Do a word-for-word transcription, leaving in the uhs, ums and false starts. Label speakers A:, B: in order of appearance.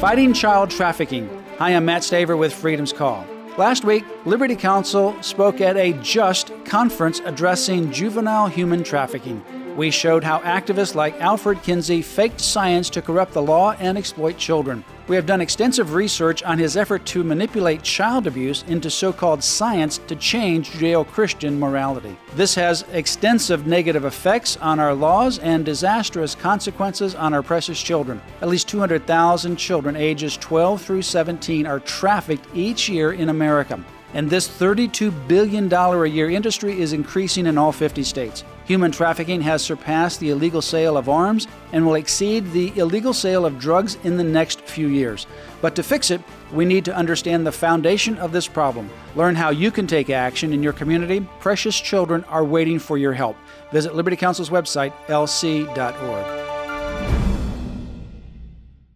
A: Fighting child trafficking. Hi, I'm Matt Staver with Freedom's Call. Last week, Liberty Counsel spoke at a JUST conference addressing juvenile human trafficking. We showed how activists like Alfred Kinsey faked science to corrupt the law and exploit children. We have done extensive research on his effort to manipulate child abuse into so-called science to change Judeo-Christian morality. This has extensive negative effects on our laws and disastrous consequences on our precious children. At least two hundred thousand children ages twelve through seventeen are trafficked each year in America. And this thirty-two billion dollars a year industry is increasing in all fifty states. Human trafficking has surpassed the illegal sale of arms and will exceed the illegal sale of drugs in the next few years. But to fix it, we need to understand the foundation of this problem. Learn how you can take action in your community. Precious children are waiting for your help. Visit Liberty Counsel's website, L C dot org.